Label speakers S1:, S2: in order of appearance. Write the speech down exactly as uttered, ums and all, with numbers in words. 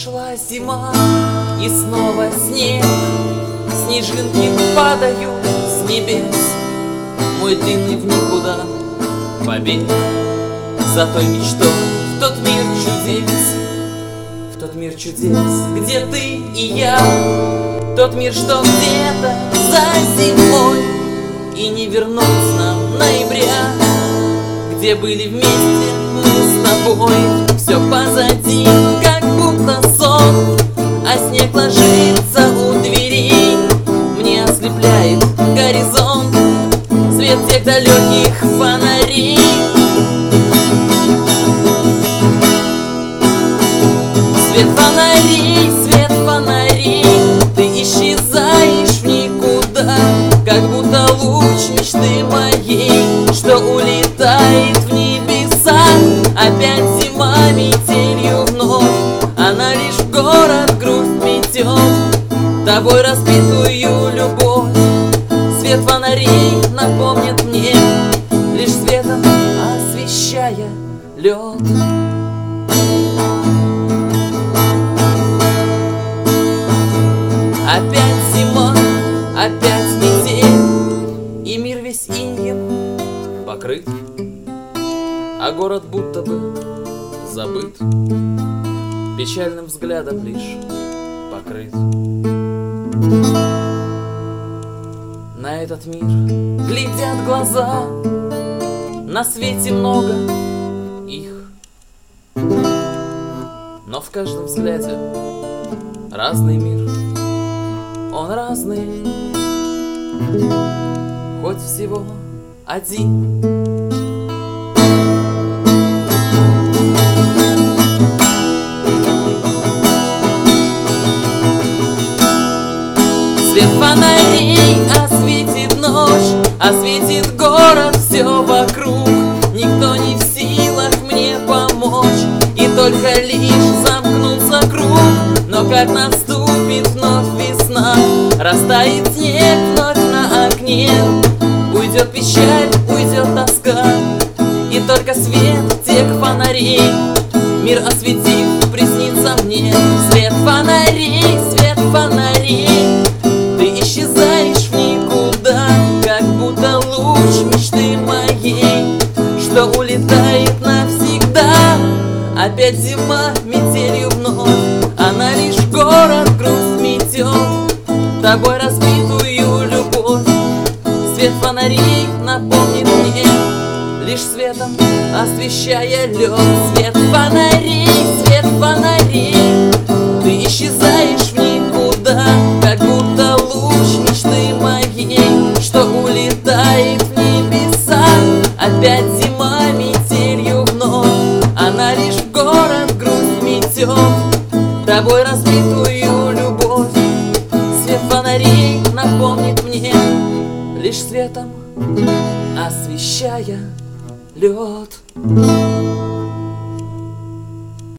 S1: Пришла зима, и снова снег, снежинки падают с небес. Мой длинный в никуда побег за той мечтой в тот мир чудес, в тот мир чудес, где ты и я, тот мир, что где-то за зимой, и не вернуть нам ноября, где были вместе мы с тобой. Все позади, как будто сон, а снег ложится у дверей. Мне ослепляет горизонт свет тех далеких фонарей. Свет фонарей, свет фонарей, ты исчезаешь в никуда, как будто луч мечты моей, что улетает в небеса. Опять зима метелью вновь, она лишь в город грусть метет, тобой разбитую любовь. Свет фонарей напомнит мне, лишь светом освещая лед. Опять зима, опять метель, и мир весь инеем покрыт, а город будто бы забыт, печальным взглядом лишь покрыт. На этот мир глядят глаза, на свете много их, но в каждом взгляде разный мир, он разный, хоть всего один. Свет фонарей осветит ночь, осветит город, все вокруг. Никто не в силах мне помочь, и только лишь замкнулся круг. Но как наступит вновь весна, растает снег вновь на окне, уйдет печаль, уйдет тоска, и только свет тех фонарей мир осветив приснится мне. Свет фонарей, свет фонарей, ты исчезаешь в никуда, как будто луч мечты моей, что улетает навсегда. Опять зима метелью вновь, она лишь в город грусть метет, тобой разбитую любовь. Свет фонарей напомнит мне, лишь светом освещая лед. Свет фонарей, свет фонарей, ты исчезаешь в никуда, как будто луч мечты моей, что улетает в небеса. Опять зима метелью вновь, она лишь в город грусть метет, тобой разбитую любовь. Свет фонарей напомнит мне, лишь светом освещая лед.